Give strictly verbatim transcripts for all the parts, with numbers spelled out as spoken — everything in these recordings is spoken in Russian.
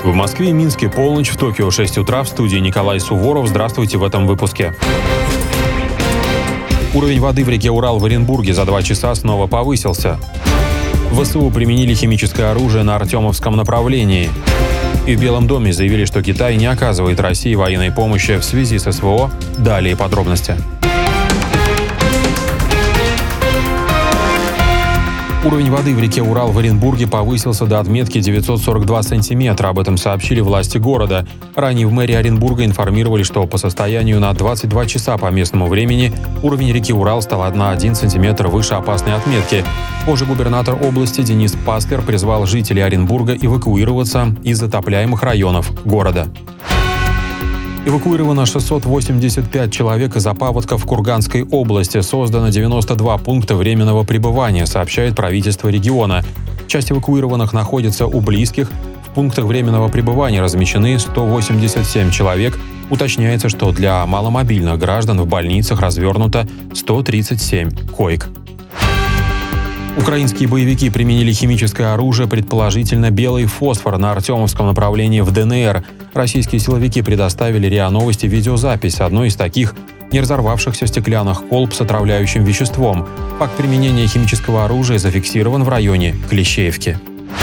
В Москве и Минске полночь, в Токио шесть утра. В студии Николай Суворов. Здравствуйте в этом выпуске. Уровень воды в реке Урал в Оренбурге за два часа снова повысился. ВСУ применили химическое оружие на Артемовском направлении. И в Белом доме заявили, что Китай не оказывает России военной помощи в связи с СВО. Далее подробности. Уровень воды в реке Урал в Оренбурге повысился до отметки девятьсот сорок два сантиметра. Об этом сообщили власти города. Ранее в мэрии Оренбурга информировали, что по состоянию на двадцать два часа по местному времени уровень реки Урал стал один целых один десятых сантиметра выше опасной отметки. Позже губернатор области Денис Паслер призвал жителей Оренбурга эвакуироваться из затопляемых районов города. Эвакуировано шестьсот восемьдесят пять человек из-за паводков в Курганской области. Создано девяносто два пункта временного пребывания, сообщает правительство региона. Часть эвакуированных находится у близких. В пунктах временного пребывания размещены сто восемьдесят семь человек. Уточняется, что для маломобильных граждан в больницах развернуто сто тридцать семь коек. Украинские боевики применили химическое оружие, предположительно белый фосфор, на Артемовском направлении в ДНР. Российские силовики предоставили РИА Новости видеозапись одной из таких не разорвавшихся стеклянных колб с отравляющим веществом. Факт применения химического оружия зафиксирован в районе Клещеевки.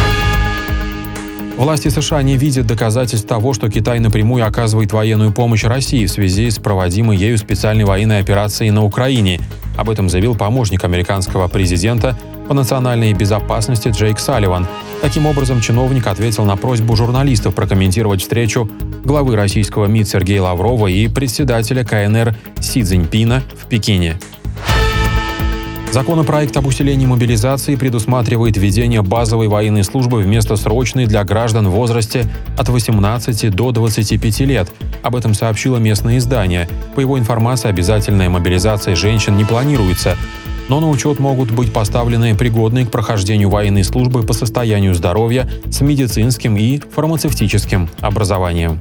Власти США не видят доказательств того, что Китай напрямую оказывает военную помощь России в связи с проводимой ею специальной военной операцией на Украине. Об этом заявил помощник американского президента по национальной безопасности Джейк Салливан. Таким образом, чиновник ответил на просьбу журналистов прокомментировать встречу главы российского МИД Сергея Лаврова и председателя КНР Си Цзиньпина в Пекине. Законопроект об усилении мобилизации предусматривает введение базовой военной службы вместо срочной для граждан в возрасте от восемнадцати до двадцати пяти лет. Об этом сообщило местное издание. По его информации, обязательная мобилизация женщин не планируется, но на учет могут быть поставлены пригодные к прохождению военной службы по состоянию здоровья с медицинским и фармацевтическим образованием.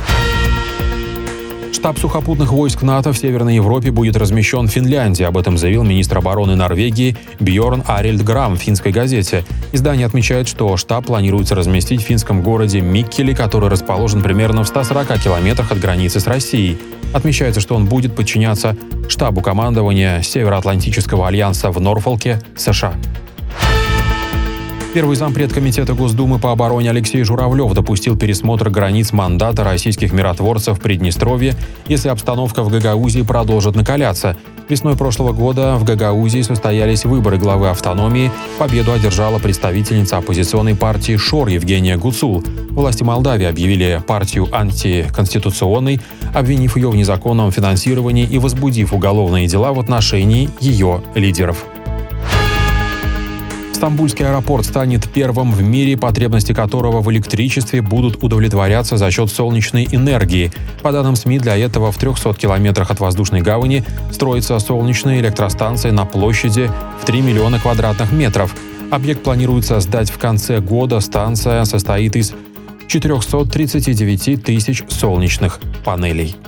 Штаб сухопутных войск НАТО в Северной Европе будет размещен в Финляндии. Об этом заявил министр обороны Норвегии Бьорн Арильд Грам в финской газете. Издание отмечает, что штаб планируется разместить в финском городе Миккеле, который расположен примерно в ста сорока километрах от границы с Россией. Отмечается, что он будет подчиняться штабу командования Североатлантического альянса в Норфолке, США. Первый зампред Комитета Госдумы по обороне Алексей Журавлев допустил пересмотр границ мандата российских миротворцев в Приднестровье, если обстановка в Гагаузии продолжит накаляться. Весной прошлого года в Гагаузии состоялись выборы главы автономии. Победу одержала представительница оппозиционной партии ШОР Евгения Гуцул. Власти Молдавии объявили партию антиконституционной, обвинив ее в незаконном финансировании и возбудив уголовные дела в отношении ее лидеров. Стамбульский аэропорт станет первым в мире, потребности которого в электричестве будут удовлетворяться за счет солнечной энергии. По данным СМИ, для этого в трехстах километрах от воздушной гавани строится солнечная электростанция на площади в три миллиона квадратных метров. Объект планируется сдать в конце года. Станция состоит из четырехсот тридцати девяти тысяч солнечных панелей.